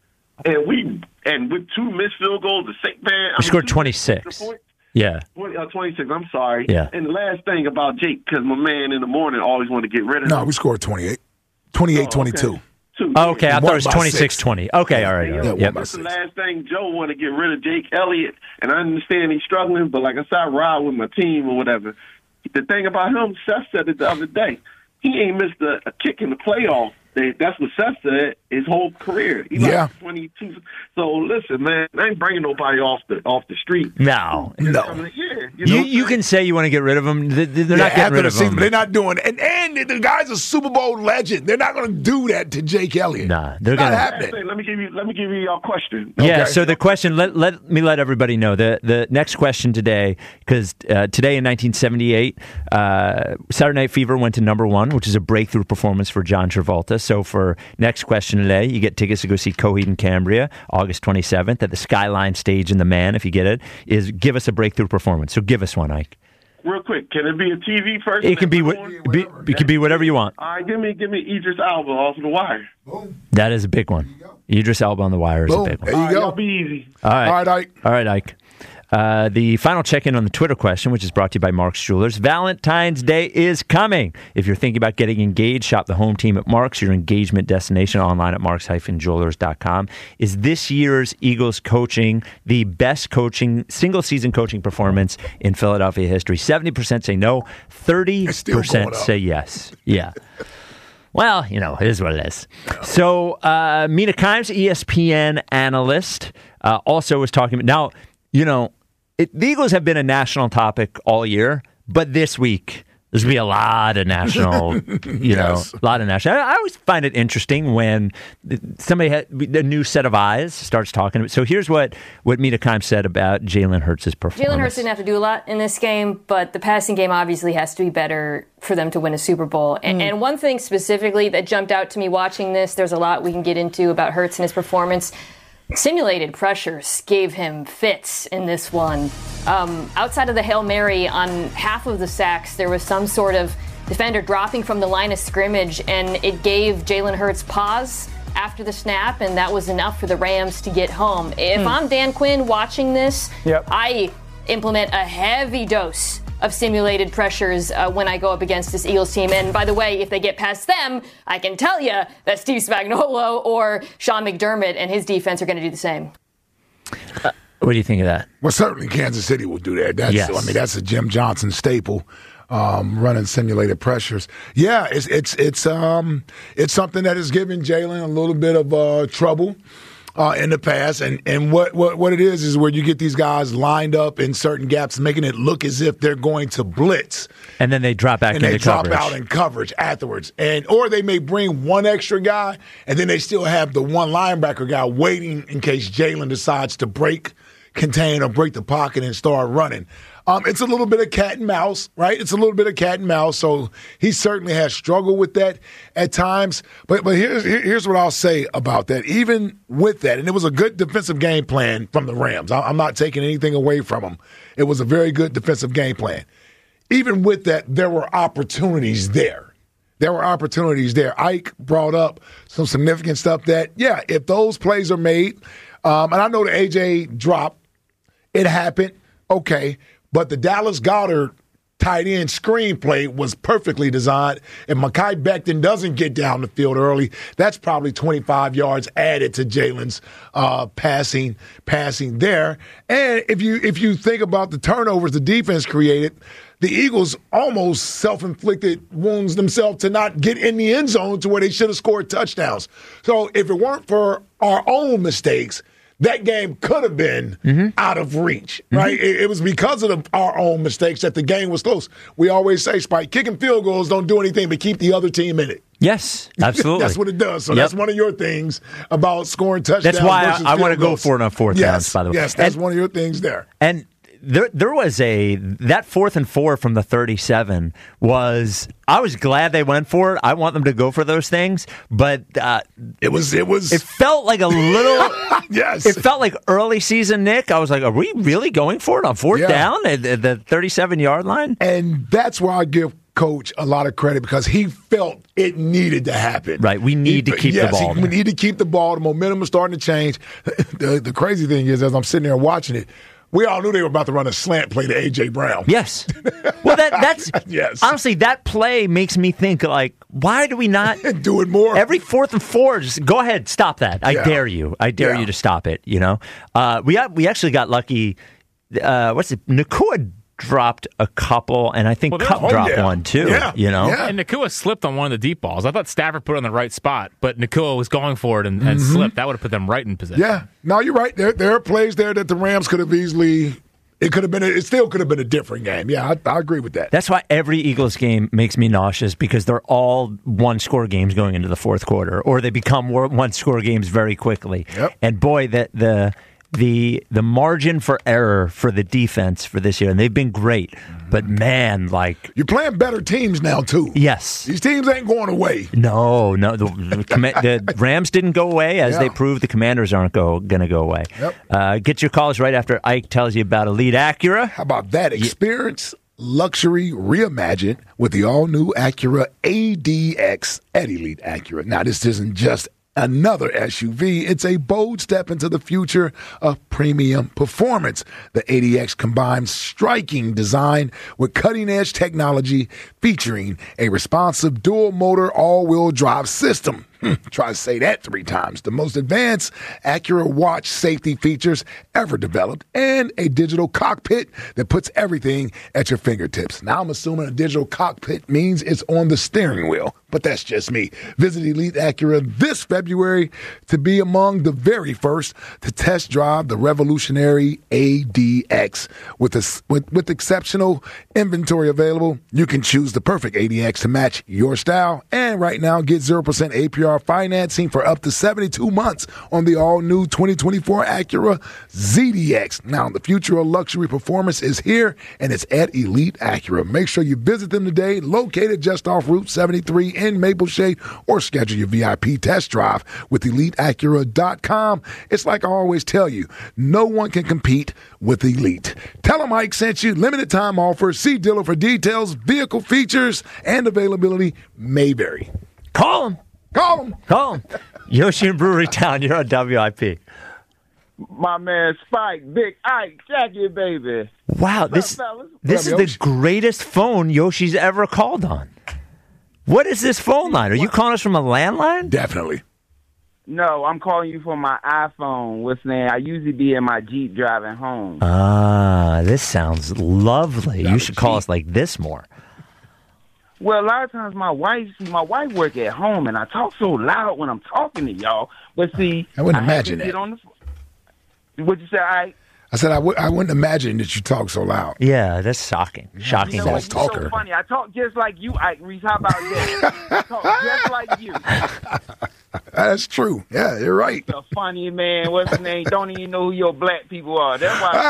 And with 2 missed field goals, the same man. We scored 26. Yeah. 26, I'm sorry. Yeah. And the last thing about Jake, because my man in the morning always wanted to get rid of him. No, we scored 28. 28-22. Okay, I thought it was 26-20. Okay, all right. Yep. That's the last thing. Joe want to get rid of Jake Elliott, and I understand he's struggling, but like I said, I ride with my team or whatever. The thing about him, Seth said it the other day, he ain't missed a kick in the playoff. That's what Seth said his whole career. He like 22. So listen, man, I ain't bringing nobody off the street. No. You can say you want to get rid of him. They're not getting rid of him. They're not doing it. And the guy's a Super Bowl legend. They're not going to do that to Jake Elliott. Nah, they're not happening. Let me give you your question. Yeah. So the question. Let me let everybody know the next question today, because today in 1978, Saturday Night Fever went to #1, which is a breakthrough performance for John Travolta. So for next question today, you get tickets to go see Coheed and Cambria August 27th at the Skyline Stage in the Man. If you get it, is give us a breakthrough performance. So give us one, Ike. Real quick, can it be a TV first? It can it can be whatever you want. All right, give me Idris Elba off The Wire. That is a big one. Idris Elba on The Wire is a big one. There you go. That'll be easy. All right, Ike. All right, Ike. The final check-in on the Twitter question, which is brought to you by Mark's Jewelers. Valentine's Day is coming. If you're thinking about getting engaged, shop the home team at Mark's, your engagement destination, online at marks-jewelers.com. Is this year's Eagles coaching the best single-season coaching performance in Philadelphia history? 70% say no, 30% say yes. Yeah. Well, it is what it is. So, Mina Kimes, ESPN analyst, also was talking about... Now, the Eagles have been a national topic all year, but this week there's going to be a lot of national, a lot of national. I always find it interesting when somebody a new set of eyes starts talking. So here's what Mina Kimes said about Jalen Hurts' performance. Jalen Hurts didn't have to do a lot in this game, but the passing game obviously has to be better for them to win a Super Bowl. And one thing specifically that jumped out to me watching this, there's a lot we can get into about Hurts and his performance. Simulated pressures gave him fits in this one. Outside of the Hail Mary, on half of the sacks, there was some sort of defender dropping from the line of scrimmage, and it gave Jalen Hurts pause after the snap, and that was enough for the Rams to get home. If I'm Dan Quinn watching this, I implement a heavy dose of simulated pressures when I go up against this Eagles team. And by the way, if they get past them, I can tell you that Steve Spagnuolo or Sean McDermott and his defense are going to do the same. What do you think of that? Well, certainly Kansas City will do that. That's a Jim Johnson staple, running simulated pressures. Yeah, it's something that has given Jalen a little bit of trouble in the past, and what it is where you get these guys lined up in certain gaps, making it look as if they're going to blitz, and then they drop back into coverage. And they drop out in coverage afterwards, or they may bring one extra guy, and then they still have the one linebacker guy waiting in case Jalen decides to contain or break the pocket and start running. It's a little bit of cat and mouse, right? It's a little bit of cat and mouse. So he certainly has struggled with that at times. But here's what I'll say about that. Even with that, and it was a good defensive game plan from the Rams. I'm not taking anything away from them. It was a very good defensive game plan. Even with that, there were opportunities there. Ike brought up some significant stuff that, if those plays are made, and I know the A.J. drop, it happened. Okay, but the Dallas Goedert tight end screenplay was perfectly designed. If Mekhi Becton doesn't get down the field early, that's probably 25 yards added to Jalen's passing there. And if you think about the turnovers the defense created, the Eagles almost self-inflicted wounds themselves to not get in the end zone to where they should have scored touchdowns. So if it weren't for our own mistakes, that game could have been out of reach, right? It was because of our own mistakes that the game was close. We always say, Spike, kicking field goals don't do anything but keep the other team in it. Yes, absolutely. That's what it does. So that's one of your things about scoring touchdowns. That's why I want to go for it on fourth downs, by the way. Yes, that's one of your things there. And there was that 4th and 4 from the 37 was. I was glad they went for it. I want them to go for those things, but it felt like a little. Yes, it felt like early season Nick. I was like, are we really going for it on fourth down at the 37-yard line? And that's why I give Coach a lot of credit, because he felt it needed to happen. Right, we need to keep the ball. We need to keep the ball. The momentum is starting to change. The crazy thing is, as I'm sitting there watching it, we all knew they were about to run a slant play to A.J. Brown. Yes. Well, that's yes. Honestly, that play makes me think, like, why do we not do it more? Every 4th and 4, just go ahead, stop that. I dare you. I dare you to stop it, you know? We actually got lucky. Nakua dropped a couple, and I think Kupp dropped one too. Yeah. You know, and Nakua slipped on one of the deep balls. I thought Stafford put it on the right spot, but Nakua was going for it and slipped. That would have put them right in position. Yeah, no, you're right. There are plays there that the Rams could have easily. It still could have been a different game. Yeah, I agree with that. That's why every Eagles game makes me nauseous, because they're all one-score games going into the fourth quarter, or they become one-score games very quickly. Yep. And boy, the margin for error for the defense for this year, and they've been great, but man, like, you're playing better teams now too. Yes, these teams ain't going away. No, the Rams didn't go away, as they proved. The Commanders aren't going to go away. Yep. Get your calls right after Ike tells you about Elite Acura. How about that? Experience luxury reimagined with the all-new Acura ADX at Elite Acura. Now, this isn't just another SUV. It's a bold step into the future of premium performance. The ADX combines striking design with cutting-edge technology, featuring a responsive dual-motor all-wheel drive system. Try to say that 3 times. The most advanced Acura Watch safety features ever developed, and a digital cockpit that puts everything at your fingertips. Now, I'm assuming a digital cockpit means it's on the steering wheel, but that's just me. Visit Elite Acura this February to be among the very first to test drive the revolutionary ADX. With exceptional inventory available, you can choose the perfect ADX to match your style. And right now, get 0% APR financing for up to 72 months on the all-new 2024 Acura ZDX. Now, the future of luxury performance is here, and it's at Elite Acura. Make sure you visit them today, located just off Route 73 in Maple Shade, or schedule your VIP test drive with EliteAcura.com. It's like I always tell you, no one can compete with Elite. Tell them Mike sent you. Limited time offer. See dealer for details. Vehicle features and availability may vary. Call them. Call him. Yoshi in Brewery Town, you're on WIP. My man Spike, Big Ike, Jackie, baby. Wow, this is the greatest phone Yoshi's ever called on. What is this phone line? Are you calling us from a landline? Definitely. No, I'm calling you from my iPhone. What's name? I usually be in my Jeep driving home. This sounds lovely. You should call us like this more. Well, a lot of times my wife work at home, and I talk so loud when I'm talking to y'all. But see, I wouldn't imagine that. What'd you say, Ike? I said I wouldn't imagine that you talk so loud. Yeah, that's shocking. Shocking. You know what's so funny? I talk just like you, Ike Reese. How about that? I talk just like you. That's true. Yeah, you're right. The funny man. What's his name? Don't even know who your black people are. That's why.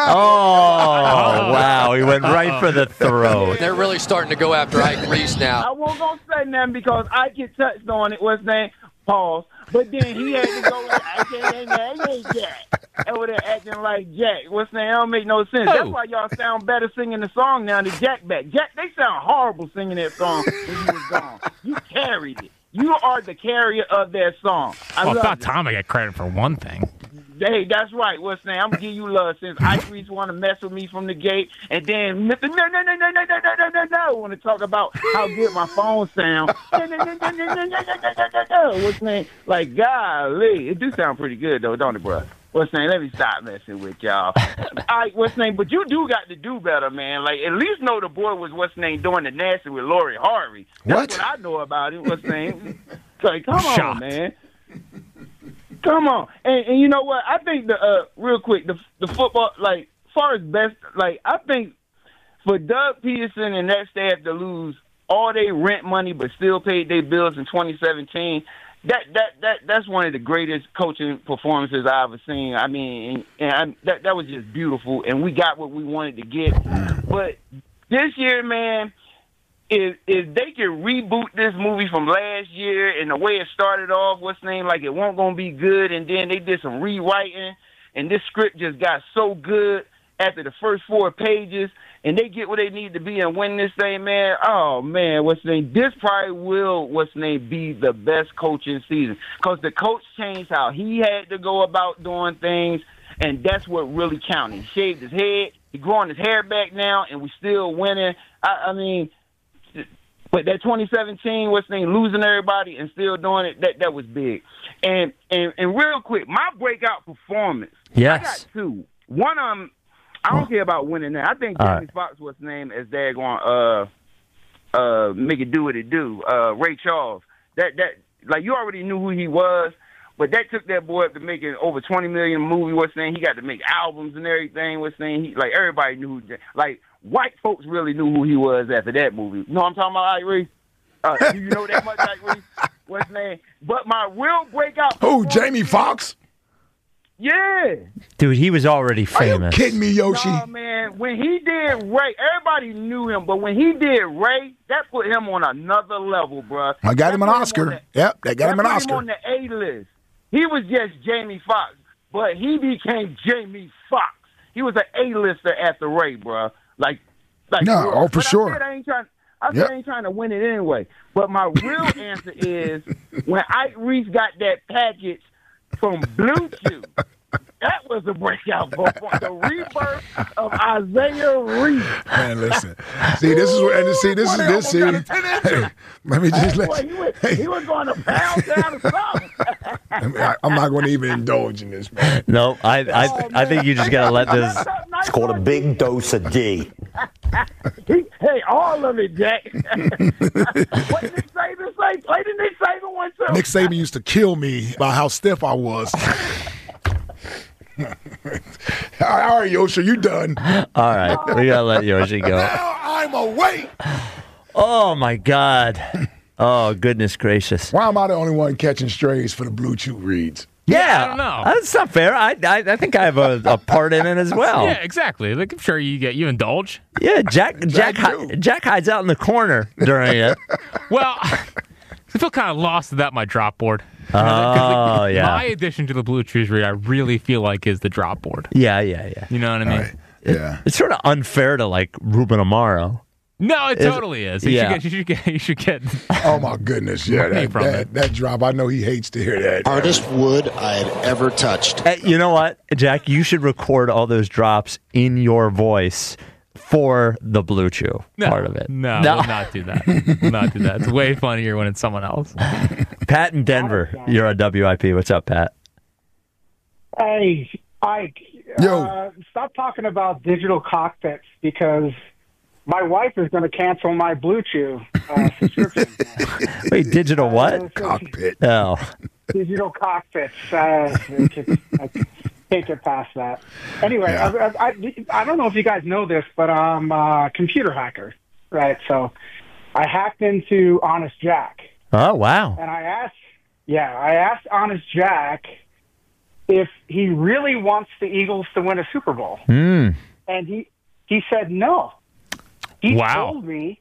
Oh, wow. He went right for the throat. They're really starting to go after Ike Reese now. I wasn't going to say nothing because Ike get touched on it. What's his name? Pause. But then he had to go with I ain't Jack. Over there acting like Jack. What's that? That don't make no sense. That's why y'all sound better singing the song now than Jack back. Jack, they sound horrible singing that song when you was gone. You carried it. You are the carrier of that song. I thought Tom would get credit for one thing. Hey, that's right. What's name? I'm gonna give you love since Ike Reese want to mess with me from the gate, and then no, want to talk about how good my phone sound. What's name? Like, golly, it do sound pretty good though, don't it, bro? What's name? Let me stop messing with y'all. Ike, what's name? But you do got to do better, man. Like, at least know the boy was what's name doing the nasty with Lori Harvey. That's what I know about him. What's name? Like, come on, man. Come on. And you know what? I think real quick, the football, like, far as best, like, I think for Doug Peterson and that staff to lose all their rent money but still paid their bills in 2017, that's one of the greatest coaching performances I've ever seen. I mean, that was just beautiful, and we got what we wanted to get. But this year, man, if they can reboot this movie from last year and the way it started off, what's the name, like it won't gonna be good, and then they did some rewriting, and this script just got so good after the first 4 pages, and they get where they need to be and win this thing, man. Oh man, what's the name? This probably will, what's the name, be the best coaching season because the coach changed how he had to go about doing things, and that's what really counted. He shaved his head, he growing his hair back now, and we still winning. I mean. But that 2017, what's the name, losing everybody and still doing it, that was big. And real quick, my breakout performance. Yes. I got 2. One of them, I don't care about winning that. I think Jamie Foxx was named as daggone make it do what it do. Ray Charles. That like you already knew who he was, but that took that boy up to making over 20 million movie. What's the name? He got to make albums and everything. What's the name? Like everybody knew. Like white folks really knew who he was after that movie. You know what I'm talking about, Ike Reese? Do you know that much, Ike Reese? What's the name? But my real breakout. Who? Jamie Foxx? Yeah. Dude, he was already famous. Are you kidding me, Yoshi? No, man. When he did Ray, everybody knew him, but when he did Ray, that put him on another level, bro. I got him an Oscar. Yep, that got him an Oscar. Him on the A-list. He was just Jamie Foxx, but he became Jamie Foxx. He was an A-lister after Ray, bro. Like no, oh, for sure. I ain't trying to win it anyway. But my real answer is when Ike Reese got that package from Blue Chew, that was a breakout for the rebirth of Isaiah Reese. Man, listen. See, this is where. See, this is this. See, hey, let me just he was going to pound down the song. I'm not going to even indulge in this, man. No, I think you just got to let this. It's called a big dose of D. Hey, all of it, Jack. What did Nick Saban say? Play the Nick Saban one too. Nick Saban used to kill me about how stiff I was. All right, Yoshi, you done. All right, we got to let Yoshi go. Now I'm awake. Oh, my God. Oh, goodness gracious. Why am I the only one catching strays for the Blue Chew reads? Yeah, I don't know. That's not fair. I think I have a part in it as well. Yeah, exactly. Like I'm sure you indulge. Yeah, Jack hides out in the corner during it. Well, I feel kind of lost without my drop board. Oh, yeah. My addition to the Blue Chews read, I really feel like is the drop board. Yeah. You know what I mean? Right. Yeah. It's sort of unfair to like Ruben Amaro. No, it totally is. You should get. Oh my goodness! Yeah, that drop. I know he hates to hear that. Hardest wood I had ever touched. You know what, Jack? You should record all those drops in your voice for the Blue Chew part of it. No, we'll not do that. We'll not do that. It's way funnier when it's someone else. Pat in Denver, you're on WIP. What's up, Pat? Hey, Ike. Yo. Stop talking about digital cockpits because my wife is going to cancel my Blue Chew subscription. Wait, digital what? Cockpit. Oh. Digital cockpits. I can't get past that. Anyway, yeah. I don't know if you guys know this, but I'm a computer hacker, right? So I hacked into Honest Jack. Oh, wow. And I asked Honest Jack if he really wants the Eagles to win a Super Bowl. Mm. And he said no. He told me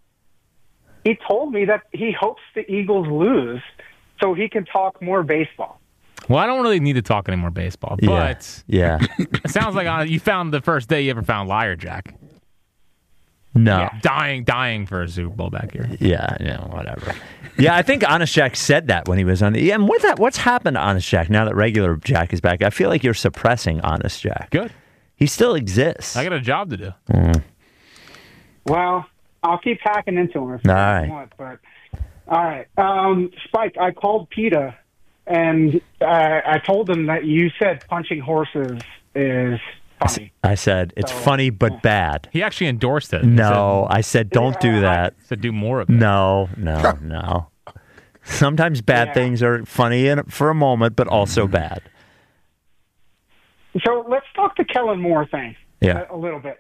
that he hopes the Eagles lose so he can talk more baseball. Well, I don't really need to talk any more baseball, but yeah. It sounds like you found the first day you ever found Liar Jack. No. Yeah, dying for a Super Bowl back here. Yeah, whatever. Yeah, I think Honest Jack said that when he was on the. Yeah, and what's happened to Honest Jack now that regular Jack is back? I feel like you're suppressing Honest Jack. Good. He still exists. I got a job to do. Well, I'll keep hacking into him if you want. But all right, Spike. I called PETA, and I told him that you said punching horses is funny. I said it's funny but bad. He actually endorsed it. No, I said don't do that. Said do more of it. No. Sometimes bad things are funny for a moment, but also bad. So let's talk the Kellen Moore thing a little bit.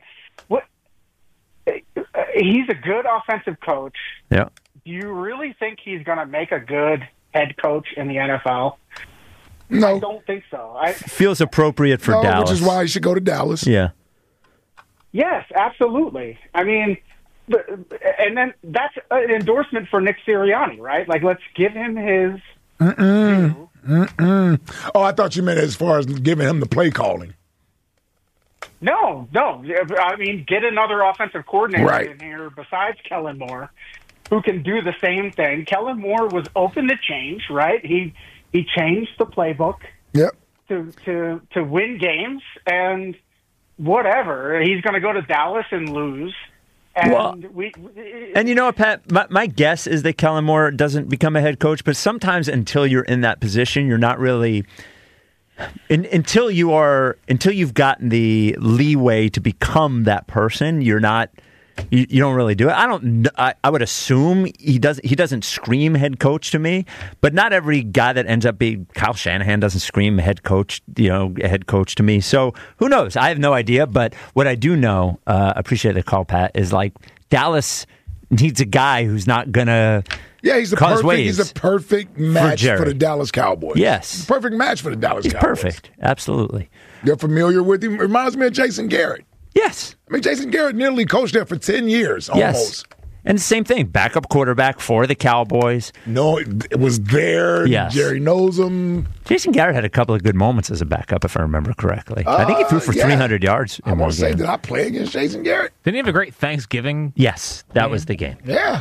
He's a good offensive coach. Yeah. Do you really think he's going to make a good head coach in the NFL? No. I don't think so. Feels appropriate for Dallas. Which is why he should go to Dallas. Yeah. Yes, absolutely. I mean, and then that's an endorsement for Nick Sirianni, right? Like, let's give him his due. Oh, I thought you meant as far as giving him the play calling. No. I mean, get another offensive coordinator in here besides Kellen Moore who can do the same thing. Kellen Moore was open to change, right? He changed the playbook to win games, and whatever. He's going to go to Dallas and lose. And and you know what, Pat? My guess is that Kellen Moore doesn't become a head coach, but sometimes until you're in that position, you're not really until you've gotten the leeway to become that person. You're not. You don't really do it. I would assume he doesn't scream head coach to me, but not every guy that ends up being Kyle Shanahan doesn't scream head coach. Head coach to me. So who knows? I have no idea. But what I do know, appreciate the call, Pat, is like Dallas needs a guy who's not gonna. Yeah, he's a perfect match for the Dallas Cowboys. Yes, he's a perfect match for the Dallas Cowboys. Perfect, absolutely. You're familiar with him. Reminds me of Jason Garrett. Yes. I mean, Jason Garrett nearly coached there for 10 years, almost. Yes. And same thing, backup quarterback for the Cowboys. No, it was there. Yes. Jerry knows him. Jason Garrett had a couple of good moments as a backup, if I remember correctly. I think he threw for 300 yards in one game. Did I play against Jason Garrett? Didn't he have a great Thanksgiving? Yes, that was the game. Yeah.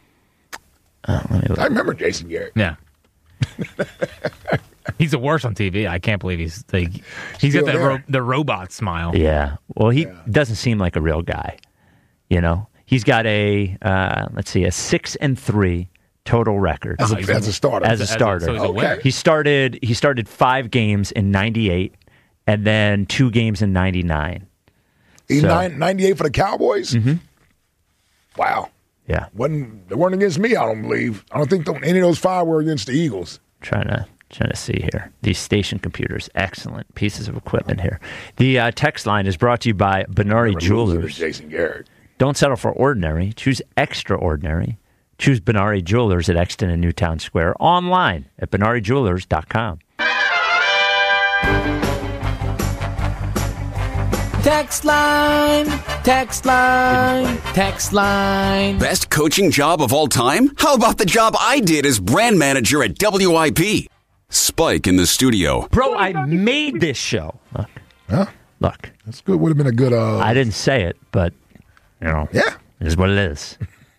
I remember Jason Garrett. Yeah. He's the worst on TV. I can't believe he's got that the robot smile. Yeah. Well, he doesn't seem like a real guy. He's got a 6-3 total record as a starter. As a starter, so he's a winner. He started 5 games in '98, and then 2 games in '99. 98 for the Cowboys. Mm-hmm. Wow. Yeah. They weren't against me. I don't believe. I don't think any of those 5 were against the Eagles. Trying to see here. These station computers, excellent pieces of equipment here. The text line is brought to you by Benari Jewelers. Jason Garrett. Don't settle for ordinary. Choose extraordinary. Choose Benari Jewelers at Exton and Newtown Square. Online at BenariJewelers.com. Text line, text line, text line. Best coaching job of all time? How about the job I did as brand manager at WIP? Spike in the studio. Bro, I made this show. Look. Huh? Look. That's good. Would have been a good... I didn't say it, but, yeah. It is what it is.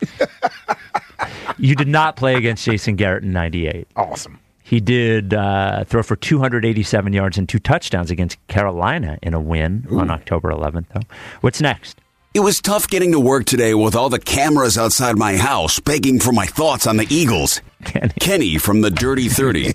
You did not play against Jason Garrett in 98. Awesome. He did throw for 287 yards and 2 touchdowns against Carolina in a win on October 11th, though. What's next? It was tough getting to work today with all the cameras outside my house begging for my thoughts on the Eagles. Kenny from the Dirty 30.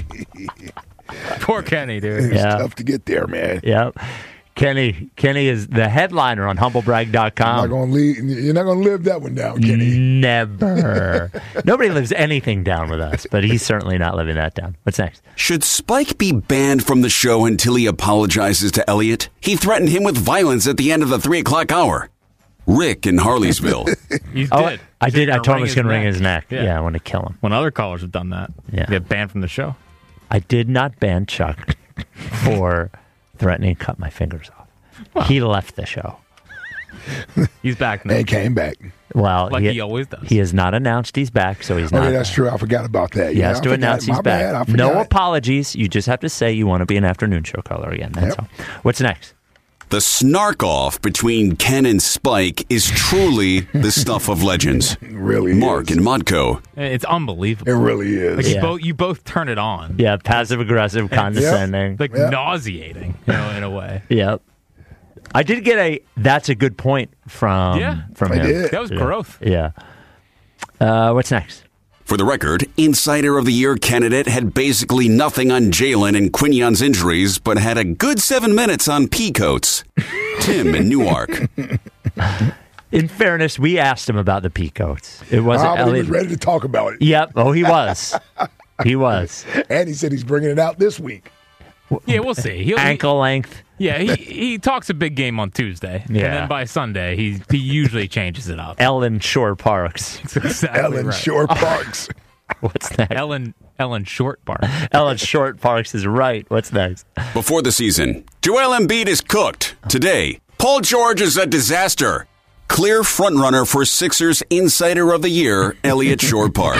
Poor Kenny, dude. It's tough to get there, man. Yep. Kenny is the headliner on humblebrag.com. You're not going to live that one down, Kenny. Never. Nobody lives anything down with us, but he's certainly not living that down. What's next? Should Spike be banned from the show until he apologizes to Elliot? He threatened him with violence at the end of the 3 o'clock hour. Rick in Harleysville. You did. I did. I told him he was going to wring his neck. Yeah, I want to kill him. When other callers have done that, get banned from the show. I did not ban Chuck for threatening to cut my fingers off. Well, he left the show. He's back now. He came back. Well, like he always does. He has not announced he's back, so he's not. Yeah, that's true. I forgot about that. He has to announce he's back. No apologies. You just have to say you want to be an afternoon show caller again. That's all. What's next? The snark-off between Ken and Spike is truly the stuff of legends. It really Mark is. and Mudco. It's unbelievable. It really is. Like you both turn it on. Yeah, passive-aggressive, condescending. Like nauseating, in a way. Yep. I did get that's a good point from him. That was growth. Yeah. What's next? For the record, Insider of the Year candidate had basically nothing on Jalen and Quinion's injuries, but had a good 7 minutes on peacoats. Tim in Newark. In fairness, we asked him about the peacoats. It wasn't He was ready to talk about it. Yep. Oh, he was. He was. And he said he's bringing it out this week. Yeah, we'll see. Ankle length. Yeah, he talks a big game on Tuesday. Yeah. And then by Sunday, he usually changes it up. Ellen Shore Parks. That's exactly Ellen right. Shore Parks. What's next? Ellen Short Park. Ellen Short Parks is right. What's next? Before the season, Joel Embiid is cooked. Today, Paul George is a disaster. Clear frontrunner for Sixers Insider of the Year, Elliot Shore Parks.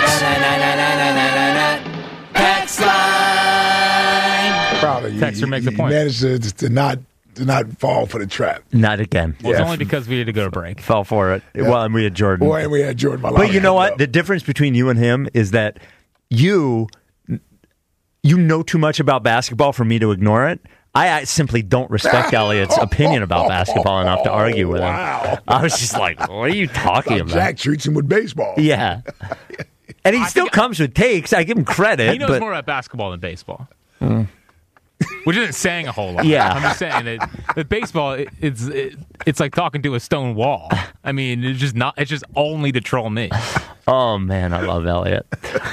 Proud of you. Texter makes a point. You managed to not fall for the trap. Not again. Well, it's only because we had to go to break. Fell for it. Yeah. Well, and we had Jordan. Boy, and we had Jordan. But you know what? The difference between you and him is that you know too much about basketball for me to ignore it. I simply don't respect Elliot's opinion about basketball enough to argue with him. Wow. I was just like, what are you talking about? Jack treats him with baseball. Yeah. And he still comes with takes. I give him credit. He knows but more about basketball than baseball. Which isn't saying a whole lot. Yeah. I'm just saying that baseball, it's like talking to a stone wall. I mean, it's just only to troll me. Oh, man, I love Elliot.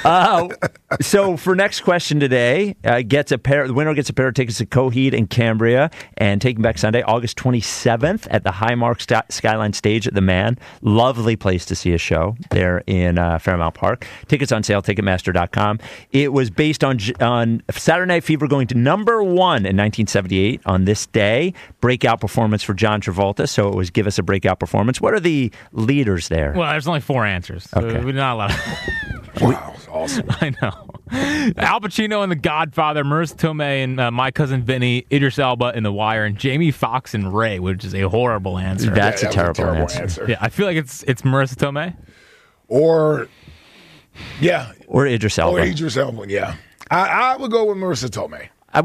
So for next question today, the winner gets a pair of tickets to Coheed and Cambria and Taking Back Sunday, August 27th at the Highmark Skyline Stage at the Man. Lovely place to see a show there in Fairmount Park. Tickets on sale, Ticketmaster.com. It was based on Saturday Night Fever going to number 1 in 1978 on this day. Breakout performance for John Travolta, so it was Give Us a Breakout Performance. What are the leaders there? Well, there's only 4 answers. So Okay. we're not allowed. Wow, that's awesome. I know. Al Pacino and The Godfather, Marissa Tomei and My Cousin Vinny, Idris Elba in The Wire, and Jamie Foxx and Ray, which is a horrible answer. That's a terrible answer. Yeah, I feel like it's Marissa Tomei. Or Idris Elba. Or Idris Elba, yeah. I would go with Marissa Tomei.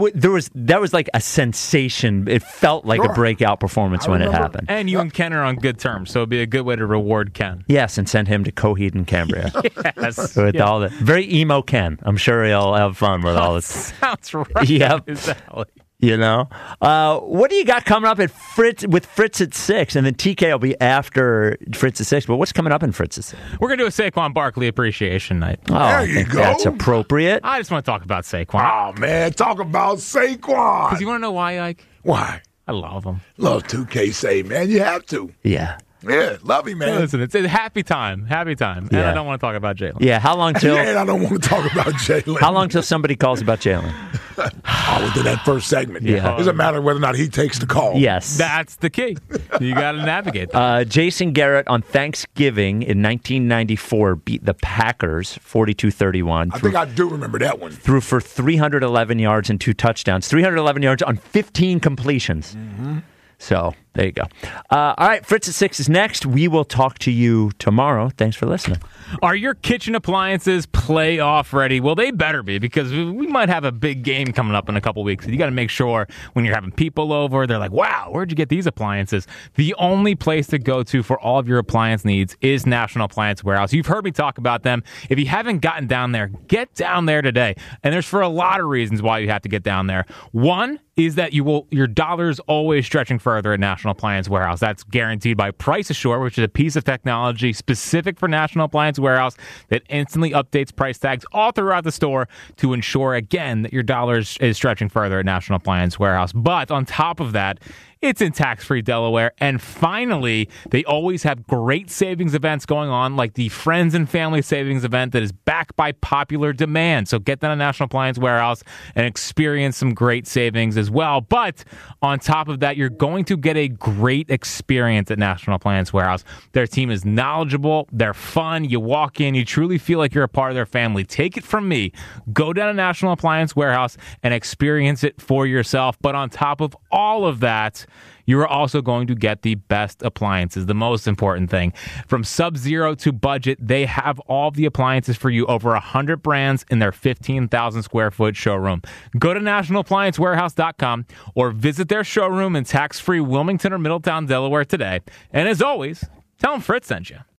That was like a sensation. It felt like a breakout performance when it happened. And you and Ken are on good terms, so it'd be a good way to reward Ken. Yes, and send him to Coheed and Cambria. Yes. With all the very emo Ken. I'm sure he'll have fun with all this. Sounds right. Yep. Exactly. You know, what do you got coming up at Fritz at 6, and then TK will be after Fritz at 6. But what's coming up in Fritz at 6? We're gonna do a Saquon Barkley appreciation night. Oh, I think that's appropriate. I just want to talk about Saquon. Oh man, talk about Saquon. Because you want to know why, Ike? Why? I love him. Love 2K save, man. You have to. Yeah. Yeah, love him, man. Listen, it's a happy time. Happy time. And I don't want to talk about Jalen. Yeah, how long till? And I don't want to talk about Jalen. How long till somebody calls about Jalen? Within that first segment. Yeah. It doesn't matter whether or not he takes the call. Yes. That's the key. You got to navigate that. Jason Garrett on Thanksgiving in 1994 beat the Packers 42-31. I think I do remember that one. Threw for 311 yards and 2 touchdowns. 311 yards on 15 completions. Mm-hmm. So there you go. All right, Fritz at 6 is next. We will talk to you tomorrow. Thanks for listening. Are your kitchen appliances playoff ready? Well, they better be, because we might have a big game coming up in a couple weeks. You got to make sure when you're having people over, they're like, wow, where'd you get these appliances? The only place to go to for all of your appliance needs is National Appliance Warehouse. You've heard me talk about them. If you haven't gotten down there, get down there today. And there's for a lot of reasons why you have to get down there. One is that your dollar's always stretching further at National Appliance Warehouse. That's guaranteed by Price Assure, which is a piece of technology specific for National Appliance Warehouse that instantly updates price tags all throughout the store to ensure, again, that your dollar is stretching further at National Appliance Warehouse. But on top of that, it's in tax-free Delaware. And finally, they always have great savings events going on, like the Friends and Family Savings event that is backed by popular demand. So get down to National Appliance Warehouse and experience some great savings as well. But on top of that, you're going to get a great experience at National Appliance Warehouse. Their team is knowledgeable. They're fun. You walk in, you truly feel like you're a part of their family. Take it from me. Go down to National Appliance Warehouse and experience it for yourself. But on top of all of that, you are also going to get the best appliances, the most important thing. From Sub-Zero to budget, they have all the appliances for you, over 100 brands in their 15,000 square foot showroom. Go to nationalappliancewarehouse.com or visit their showroom in tax-free Wilmington or Middletown, Delaware today. And as always, tell them Fritz sent you.